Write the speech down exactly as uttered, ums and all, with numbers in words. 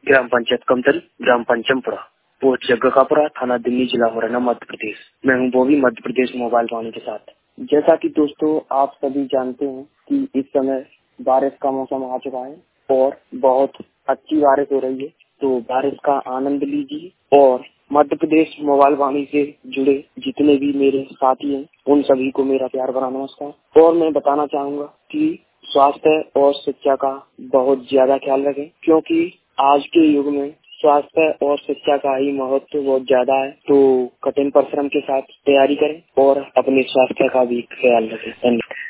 ग्राम पंचायत कमतल, ग्राम पंचमपुरा, पोस्ट जग्गापुरा, थाना दिल्ली, जिला मुरैना, मध्य प्रदेश। मैं हूँ बॉबी, मध्य प्रदेश मोबाइल वाणी के साथ। जैसा कि दोस्तों आप सभी जानते हैं कि इस समय बारिश का मौसम आ चुका है और बहुत अच्छी बारिश हो रही है, तो बारिश का आनंद लीजिए। और मध्य प्रदेश मोबाइल वाणी से जुड़े जितने भी मेरे साथी हैं उन सभी को मेरा प्यार भरा नमस्कार। और मैं बताना चाहूँगा कि स्वास्थ्य और शिक्षा का बहुत ज्यादा ख्याल रखें, क्योंकि आज के युग में स्वास्थ्य और शिक्षा का ही महत्व बहुत ज्यादा है। तो कठिन परिश्रम के साथ तैयारी करें और अपने स्वास्थ्य का भी ख्याल रखें। धन्यवाद।